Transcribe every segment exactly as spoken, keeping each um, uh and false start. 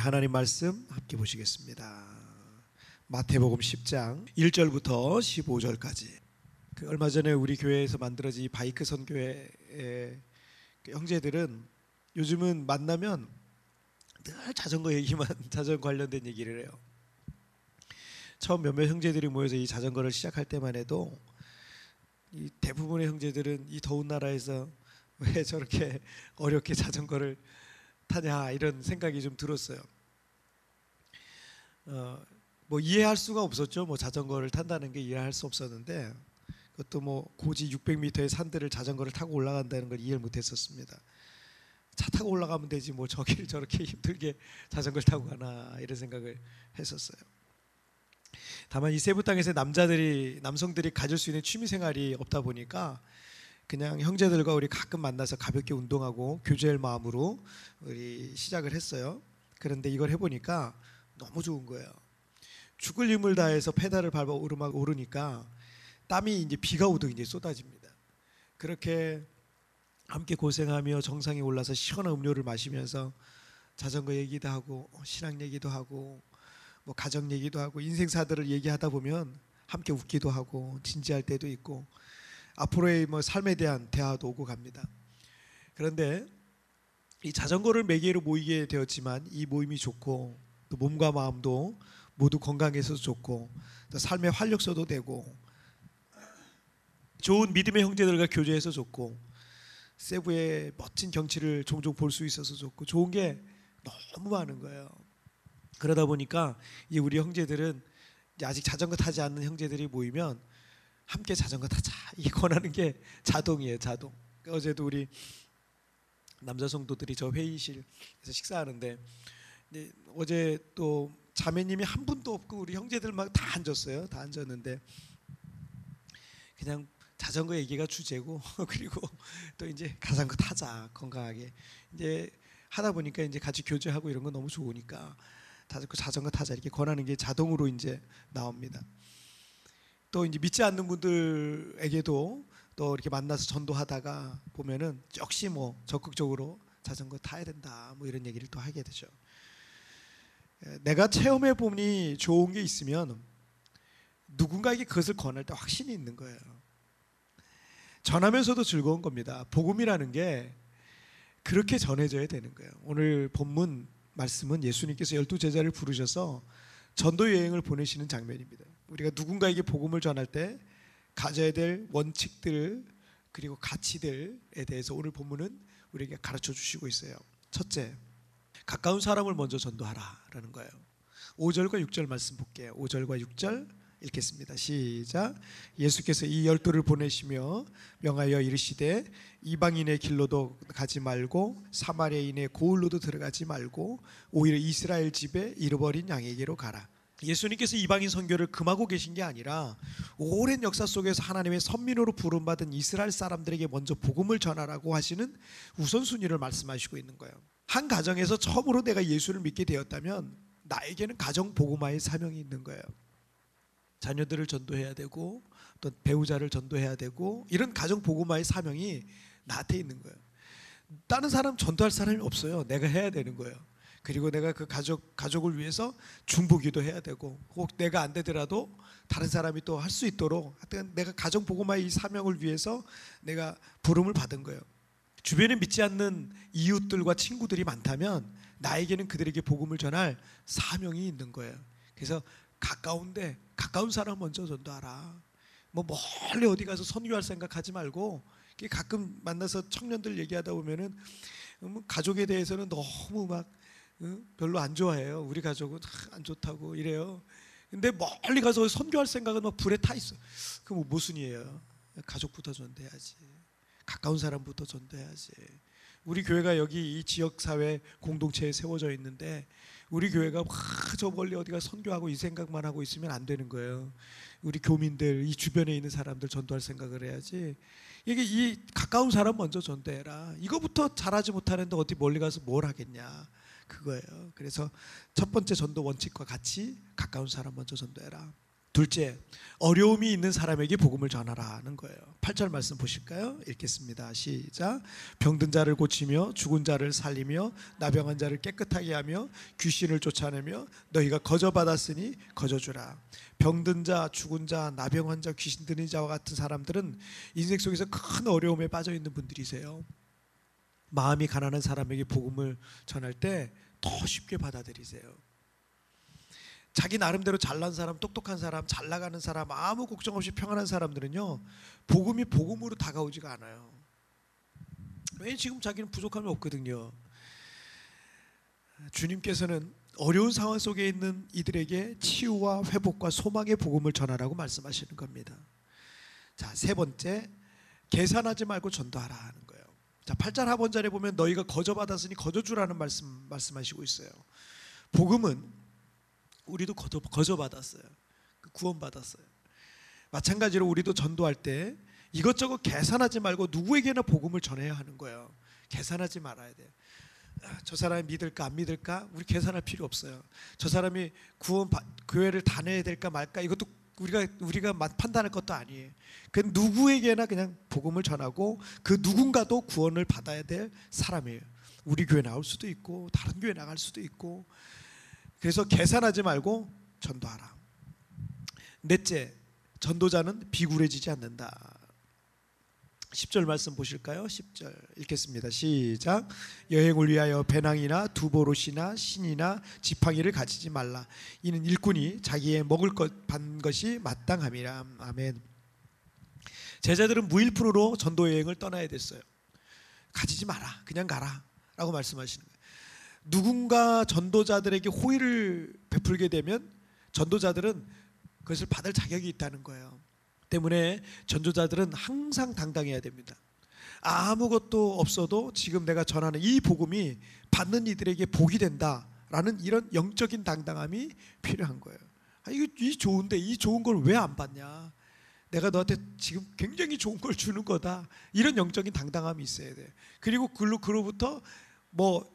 하나님 말씀 함께 보시겠습니다. 마태복음 십 장 일 절부터 십오 절까지. 그 얼마 전에 우리 교회에서 만들어진 이 바이크 선교회 형제들은 요즘은 만나면 늘 자전거 얘기만 자전거 관련된 얘기를 해요. 처음 몇몇 형제들이 모여서 이 자전거를 시작할 때만 해도 이 대부분의 형제들은 이 더운 나라에서 왜 저렇게 어렵게 자전거를 타냐 이런 생각이 좀 들었어요. 어, 뭐 이해할 수가 없었죠. 뭐 자전거를 탄다는 게 이해할 수 없었는데 그것도 뭐 고지 육백 미터의 산들을 자전거를 타고 올라간다는 걸 이해를 못했었습니다. 차 타고 올라가면 되지 뭐 저기를 저렇게 힘들게 자전거를 타고 가나 이런 생각을 했었어요. 다만 이 세부 땅에서 남자들이 남성들이 가질 수 있는 취미 생활이 없다 보니까 그냥 형제들과 우리 가끔 만나서 가볍게 운동하고 교제할 마음으로 우리 시작을 했어요. 그런데 이걸 해보니까 너무 좋은 거예요. 죽을 힘을 다해서 페달을 밟아 오르막 오르니까 땀이 이제 비가 오듯 이제 쏟아집니다. 그렇게 함께 고생하며 정상에 올라서 시원한 음료를 마시면서 자전거 얘기도 하고 신앙 얘기도 하고 뭐 가정 얘기도 하고 인생사들을 얘기하다 보면 함께 웃기도 하고 진지할 때도 있고 앞으로의 뭐 삶에 대한 대화도 오고 갑니다. 그런데 이 자전거를 매개로 모이게 되었지만 이 모임이 좋고 또 몸과 마음도 모두 건강해서 좋고 또 삶의 활력소도 되고 좋은 믿음의 형제들과 교제해서 좋고 세부의 멋진 경치를 종종 볼 수 있어서 좋고 좋은 게 너무 많은 거예요. 그러다 보니까 이 우리 형제들은 아직 자전거 타지 않는 형제들이 모이면 함께 자전거 타자 이 권하는 게 자동이에요. 자동. 어제도 우리 남자 성도들이 저 회의실에서 식사하는데 어제 또 자매님이 한 분도 없고 우리 형제들 막 다 앉았어요. 다 앉았는데 그냥 자전거 얘기가 주제고 그리고 또 이제 자전거 타자 건강하게 이제 하다 보니까 이제 같이 교제하고 이런 거 너무 좋으니까 자전거 타자 이렇게 권하는 게 자동으로 이제 나옵니다. 또 이제 믿지 않는 분들에게도 또 이렇게 만나서 전도하다가 보면은 역시 뭐 적극적으로 자전거 타야 된다 뭐 이런 얘기를 또 하게 되죠. 내가 체험해 보니 좋은 게 있으면 누군가에게 그것을 권할 때 확신이 있는 거예요. 전하면서도 즐거운 겁니다. 복음이라는 게 그렇게 전해져야 되는 거예요. 오늘 본문 말씀은 예수님께서 열두 제자를 부르셔서 전도 여행을 보내시는 장면입니다. 우리가 누군가에게 복음을 전할 때 가져야 될 원칙들 그리고 가치들에 대해서 오늘 본문은 우리에게 가르쳐 주시고 있어요. 첫째, 가까운 사람을 먼저 전도하라라는 거예요. 오 절과 육 절 말씀 볼게요. 오 절과 육 절 읽겠습니다. 시작. 예수께서 이 열두를 보내시며 명하여 이르시되 이방인의 길로도 가지 말고 사마리아인의 고을로도 들어가지 말고 오히려 이스라엘 집에 잃어버린 양에게로 가라. 예수님께서 이방인 선교를 금하고 계신 게 아니라 오랜 역사 속에서 하나님의 선민으로 부름받은 이스라엘 사람들에게 먼저 복음을 전하라고 하시는 우선순위를 말씀하시고 있는 거예요. 한 가정에서 처음으로 내가 예수를 믿게 되었다면 나에게는 가정 복음화의 사명이 있는 거예요. 자녀들을 전도해야 되고 또 배우자를 전도해야 되고 이런 가정 복음화의 사명이 나한테 있는 거예요. 다른 사람 전도할 사람이 없어요. 내가 해야 되는 거예요. 그리고 내가 그 가족, 가족을 위해서 중보기도 해야 되고 혹 내가 안 되더라도 다른 사람이 또 할 수 있도록 하여튼 내가 가정 복음화의 이 사명을 위해서 내가 부름을 받은 거예요. 주변에 믿지 않는 이웃들과 친구들이 많다면 나에게는 그들에게 복음을 전할 사명이 있는 거예요. 그래서 가까운데 가까운 사람 먼저 전도하라. 뭐 멀리 어디 가서 선교할 생각하지 말고 가끔 만나서 청년들 얘기하다 보면은 가족에 대해서는 너무 막 별로 안 좋아해요. 우리 가족은 안 좋다고 이래요. 근데 멀리 가서 선교할 생각은 막 불에 타 있어. 그럼 무슨 일이에요? 가족부터 전도해야지. 가까운 사람부터 전도해야지. 우리 교회가 여기 이 지역사회 공동체에 세워져 있는데 우리 교회가 저 멀리 어디가 선교하고 이 생각만 하고 있으면 안 되는 거예요. 우리 교민들, 이 주변에 있는 사람들 전도할 생각을 해야지. 이게 이 가까운 사람 먼저 전도해라. 이거부터 잘하지 못하는데 어디 멀리 가서 뭘 하겠냐. 그거예요. 그래서 첫 번째 전도 원칙과 같이 가까운 사람 먼저 전도해라. 둘째, 어려움이 있는 사람에게 복음을 전하라는 거예요. 팔 절 말씀 보실까요? 읽겠습니다. 시작. 병든 자를 고치며 죽은 자를 살리며 나병한 자를 깨끗하게 하며 귀신을 쫓아내며 너희가 거저 받았으니 거저 주라. 병든 자, 죽은 자, 나병한 자, 귀신 들린 자와 같은 사람들은 인생 속에서 큰 어려움에 빠져 있는 분들이세요. 마음이 가난한 사람에게 복음을 전할 때 더 쉽게 받아들이세요. 자기 나름대로 잘난 사람, 똑똑한 사람, 잘 나가는 사람, 아무 걱정 없이 평안한 사람들은요, 복음이 복음으로 다가오지가 않아요. 왜? 지금 자기는 부족함이 없거든요. 주님께서는 어려운 상황 속에 있는 이들에게 치유와 회복과 소망의 복음을 전하라고 말씀하시는 겁니다. 자, 세 번째, 계산하지 말고 전도하라 하는 거예요. 자, 팔 절 하반절에 보면 너희가 거저 받았으니 거저 주라는 말씀 말씀하시고 있어요. 복음은 우리도 거저, 거저 받았어요. 구원 받았어요. 마찬가지로 우리도 전도할 때 이것저것 계산하지 말고 누구에게나 복음을 전해야 하는 거예요. 계산하지 말아야 돼요. 저 사람이 믿을까 안 믿을까 우리 계산할 필요 없어요. 저 사람이 구원 교회를 다녀야 될까 말까 이것도 우리가 우리가 판단할 것도 아니에요. 그 누구에게나 그냥 복음을 전하고 그 누군가도 구원을 받아야 될 사람이에요. 우리 교회 나올 수도 있고 다른 교회 나갈 수도 있고. 그래서 계산하지 말고 전도하라. 넷째, 전도자는 비굴해지지 않는다. 십 절 말씀 보실까요? 십 절 읽겠습니다. 시작. 여행을 위하여 배낭이나 두보롯이나 신이나 지팡이를 가지지 말라. 이는 일꾼이 자기의 먹을 것 받는 것이 마땅함이라. 아멘. 제자들은 무일푼으로 전도 여행을 떠나야 됐어요. 가지지 마라, 그냥 가라 라고 말씀하시는 거예요. 누군가 전도자들에게 호의를 베풀게 되면 전도자들은 그것을 받을 자격이 있다는 거예요. 때문에 전도자들은 항상 당당해야 됩니다. 아무것도 없어도 지금 내가 전하는 이 복음이 받는 이들에게 복이 된다라는 이런 영적인 당당함이 필요한 거예요. 아, 이거 이 좋은데 이 좋은 걸 왜 안 받냐? 내가 너한테 지금 굉장히 좋은 걸 주는 거다. 이런 영적인 당당함이 있어야 돼요. 그리고 그로, 그로부터 뭐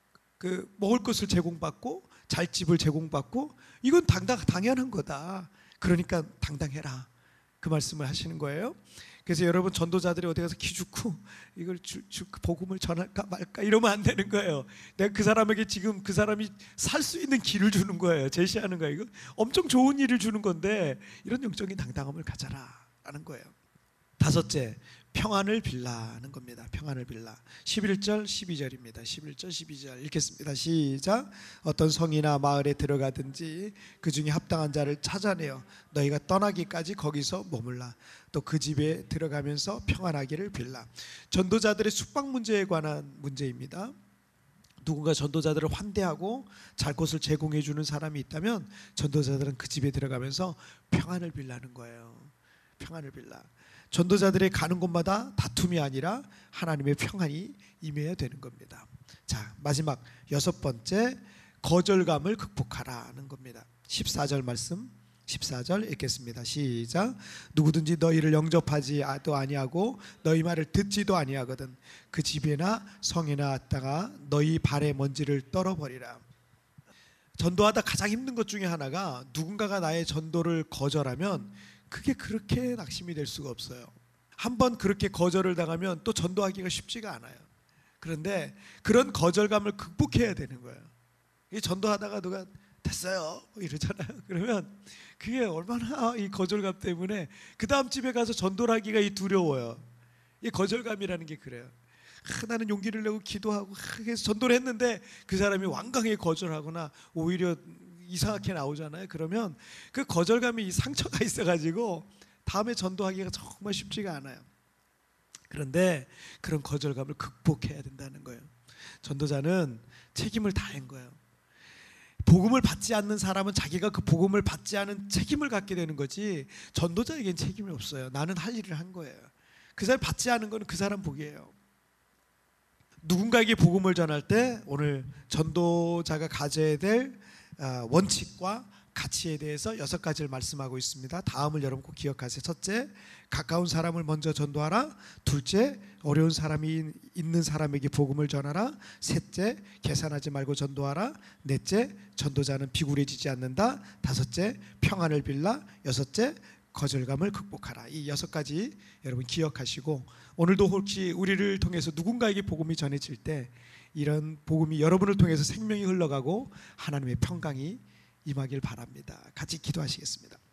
그 먹을 것을 제공받고 잘 집을 제공받고 이건 당당 당연한 거다. 그러니까 당당해라. 그 말씀을 하시는 거예요. 그래서 여러분 전도자들이 어디 가서 기죽고 이걸 주, 주, 복음을 전할까 말까 이러면 안 되는 거예요. 내가 그 사람에게 지금 그 사람이 살 수 있는 길을 주는 거예요. 제시하는 거예요. 이거 엄청 좋은 일을 주는 건데 이런 영적인 당당함을 가져라라는 거예요. 다섯째, 평안을 빌라는 겁니다. 평안을 빌라. 십일 절 십이 절입니다. 십일 절 십이 절 읽겠습니다. 시작. 어떤 성이나 마을에 들어가든지 그 중에 합당한 자를 찾아내어 너희가 떠나기까지 거기서 머물라. 또 그 집에 들어가면서 평안하기를 빌라. 전도자들의 숙박 문제에 관한 문제입니다. 누군가 전도자들을 환대하고 잘 곳을 제공해 주는 사람이 있다면 전도자들은 그 집에 들어가면서 평안을 빌라는 거예요. 평안을 빌라. 전도자들의 가는 곳마다 다툼이 아니라 하나님의 평안이 임해야 되는 겁니다. 자, 마지막 여섯 번째, 거절감을 극복하라는 겁니다. 십사 절 말씀, 십사 절 읽겠습니다. 시작. 누구든지 너희를 영접하지도 아니하고 너희 말을 듣지도 아니하거든 그 집에나 성에나 왔다가 너희 발의 먼지를 떨어버리라. 전도하다 가장 힘든 것 중에 하나가 누군가가 나의 전도를 거절하면 그게 그렇게 낙심이 될 수가 없어요. 한번 그렇게 거절을 당하면 또 전도하기가 쉽지가 않아요. 그런데 그런 거절감을 극복해야 되는 거예요. 이 전도하다가 누가 됐어요 이러잖아요. 그러면 그게 얼마나 이 거절감 때문에 그 다음 집에 가서 전도를 하기가 두려워요. 이 거절감이라는 게 그래요. 아, 나는 용기를 내고 기도하고 아, 전도를 했는데 그 사람이 완강하게 거절하거나 오히려 이상하게 나오잖아요. 그러면 그 거절감이 상처가 있어가지고 다음에 전도하기가 정말 쉽지가 않아요. 그런데 그런 거절감을 극복해야 된다는 거예요. 전도자는 책임을 다한 거예요. 복음을 받지 않는 사람은 자기가 그 복음을 받지 않은 책임을 갖게 되는 거지 전도자에겐 책임이 없어요. 나는 할 일을 한 거예요. 그 사람이 받지 않은 거는 그 사람 복이에요. 누군가에게 복음을 전할 때 오늘 전도자가 가져야 될 원칙과 가치에 대해서 여섯 가지를 말씀하고 있습니다. 다음을 여러분 꼭 기억하세요. 첫째, 가까운 사람을 먼저 전도하라. 둘째, 어려운 사람이 있는 사람에게 복음을 전하라. 셋째, 계산하지 말고 전도하라. 넷째, 전도자는 비굴해지지 않는다. 다섯째, 평안을 빌라. 여섯째, 거절감을 극복하라. 이 여섯 가지 여러분 기억하시고, 오늘도 혹시 우리를 통해서 누군가에게 복음이 전해질 때 이런 복음이 여러분을 통해서 생명이 흘러가고 하나님의 평강이 임하길 바랍니다. 같이 기도하시겠습니다.